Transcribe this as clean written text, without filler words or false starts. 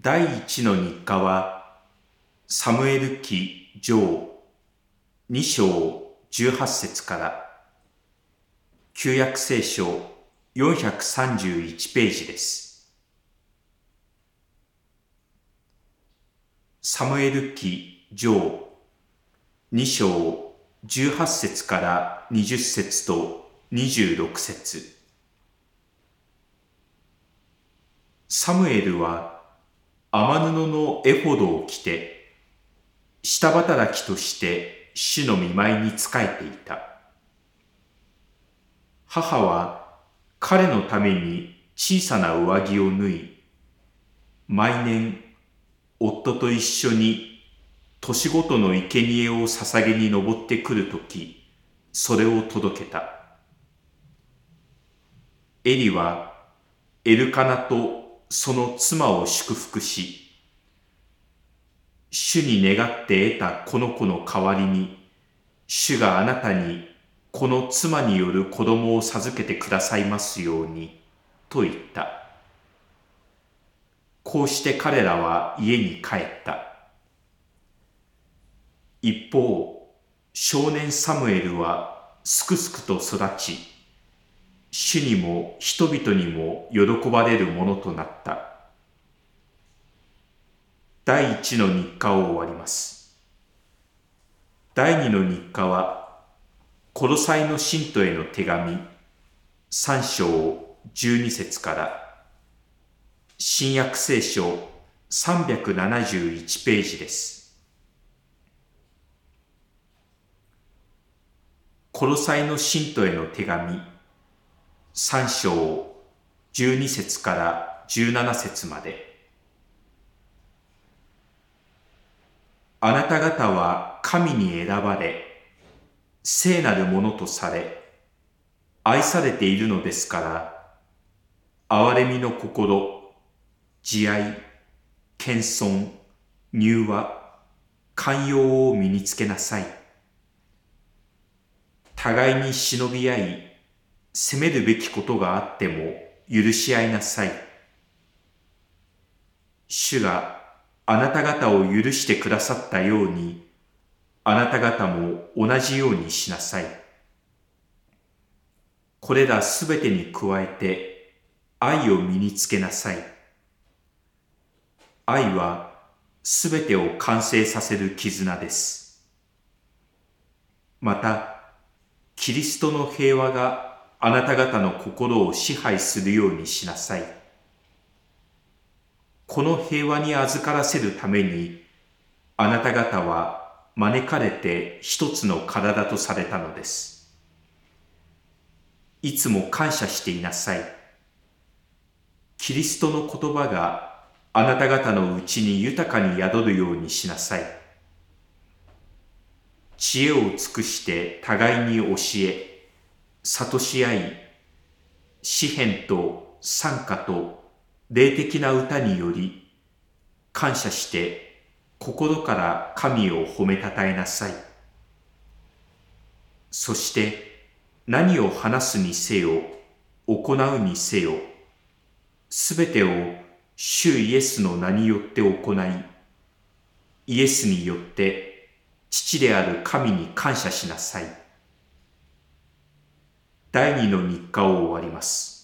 第一の日課は、サムエル記上2章18節から旧約聖書431ページです。サムエル記上2章18節から20節と26節。サムエルは雨布のエフォドを着て、下働きとして主の御前に仕えていた。母は彼のために小さな上着を縫い、毎年夫と一緒に年ごとの生贄を捧げに登ってくるとき、それを届けた。エリはエルカナとその妻を祝福し、主に願って得たこの子の代わりに、主があなたにこの妻による子供を授けてくださいますように、と言った。こうして彼らは家に帰った。一方、少年サムエルはすくすくと育ち、主にも人々にも喜ばれるものとなった。第一の日課を終わります。第二の日課は、コロサイの信徒への手紙3章12節から新約聖書371ページです。コロサイの信徒への手紙3章12節から17節まで。あなた方は神に選ばれ、聖なるものとされ、愛されているのですから、憐れみの心、慈愛、謙遜、柔和、寛容を身につけなさい。互いに忍び合い、責めるべきことがあっても許し合いなさい。主があなた方を許してくださったように、あなた方も同じようにしなさい。これらすべてに加えて、愛を身につけなさい。愛はすべてを完成させる絆です。また、キリストの平和があなた方の心を支配するようにしなさい。この平和に預からせるために、あなた方は招かれて一つの体とされたのです。いつも感謝していなさい。キリストの言葉があなた方のうちに豊かに宿るようにしなさい。知恵を尽くして互いに教え、諭し合い、詩篇と賛歌と霊的な歌により、感謝して心から神を褒めたたえなさい。そして何を話すにせよ、行うにせよ、すべてを主イエスの名によって行い、イエスによって父である神に感謝しなさい。第二の日課を終わります。